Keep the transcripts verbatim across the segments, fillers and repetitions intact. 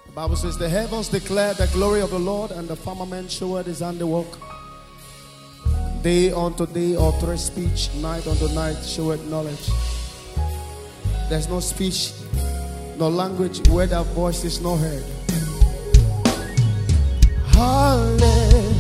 The Bible says the heavens declare the glory of the Lord, and the firmament showeth his handiwork. Day unto day uttereth speech, night unto night showeth knowledge. There's no speech, no language where that voice is not heard. Hallelujah.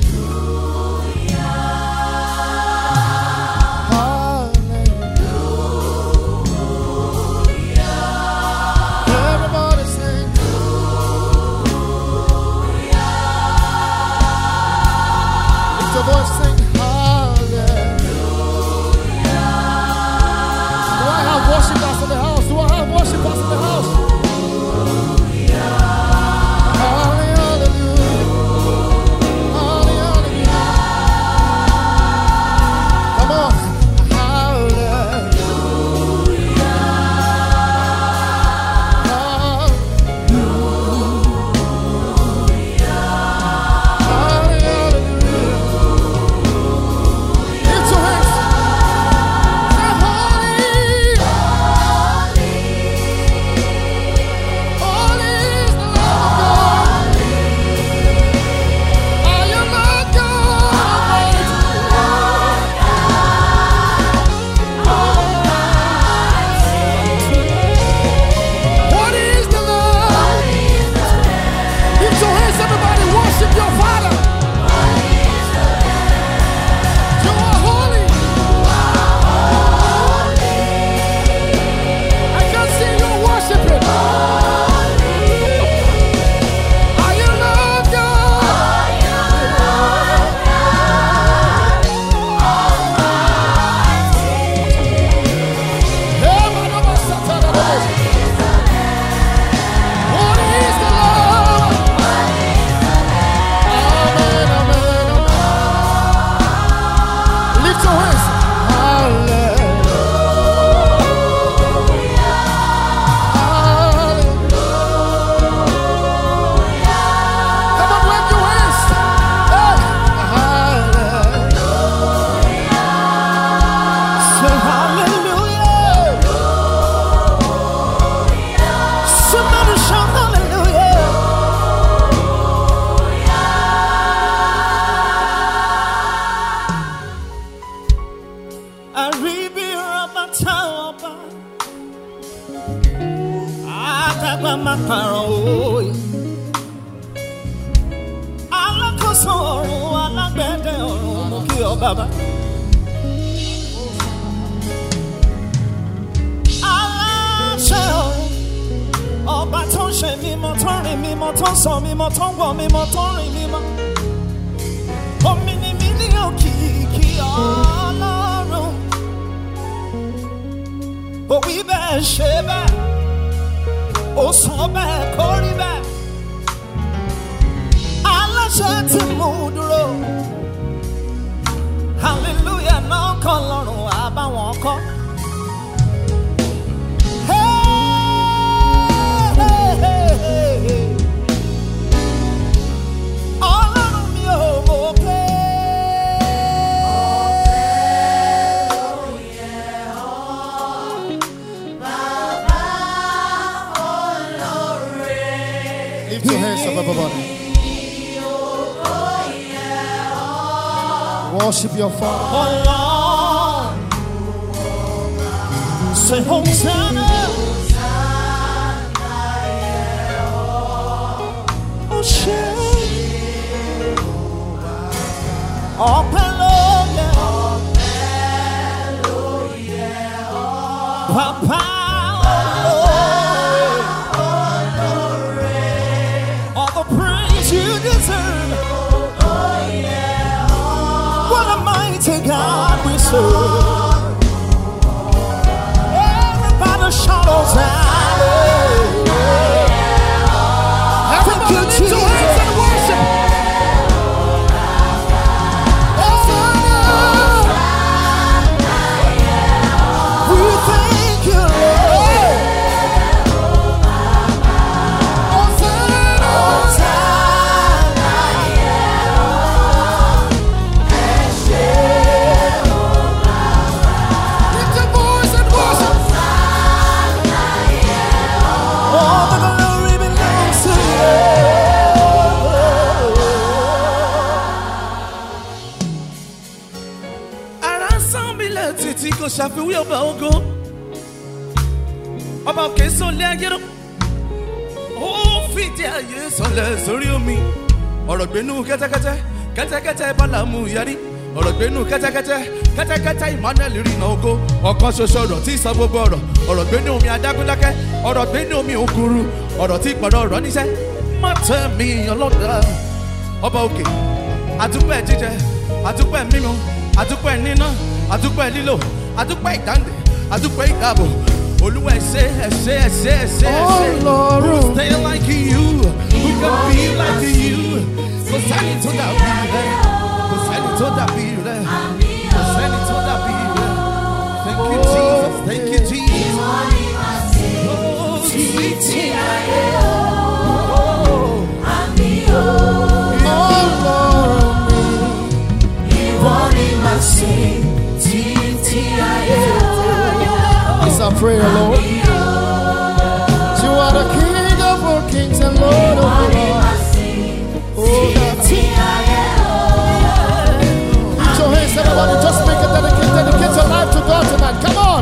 Worship your Father. Oh Lord, say Hosanna. Oh shame. Oh hallelujah. Papa. All the praise you deserve. God we serve. Everybody shout Hosanna. Everybody lift your hands and worship. Hosanna. We thank you, Lord. ṣàfiwé ọba ògo. Ọba òkè sọlẹ̀ ayé rọ. Ó fìdí ayé sọlẹ̀ sórí omi. Ọ̀rọ̀ gbénú kẹ́tẹ́kẹ́tẹ́, kẹ́tẹ́kẹ́tẹ́ bálàmú yarí. Ọ̀rọ̀ gbénú kẹ́tẹ́kẹ́tẹ́, kẹ́tẹ́kẹ́tẹ́ Emmanuel rìnà ògo. Ọ̀kan ṣoṣo ọ̀rọ̀ tí sọ gbogbo ọ̀rọ̀. Ọ̀rọ̀ gbénú omi adágúndákẹ́. Ọ̀rọ̀ gbénú omi òkúru. Ọ̀rọ̀ tí gbọ̀dọ̀ ọ̀rọ̀ níṣẹ́. Má tẹ́ mi ọlọ́dà. Ọba òkè, àdúpẹ́ jíjẹ, àdúpẹ́ mímu, àdúpẹ́ níná, àdúpẹ́ lílò, àdúpẹ́ ìdáǹdè, àdúpẹ́ ìdáàbò. Olúwa ẹ ṣé, ẹ ṣé, ẹ ṣé, ẹ ṣé, ẹ ṣé. Who's there like you? Who can be like you? Kò sẹ́ni tó dàbí rẹ̀, kò sẹ́ni tó dàbí rẹ̀, kò sẹ́ni tó dàbí rẹ̀. Thank you Jesus, thank you Jesus. Oh, títí ayé o, àmì o. It's our prayer, Lord. You are the King of all kings and Lord of all lords. Oh, that's it. Put your hands, everybody. Just make it dedicate, dedicate your life to God tonight. Come on.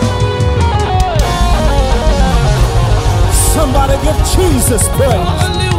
Jesus praise.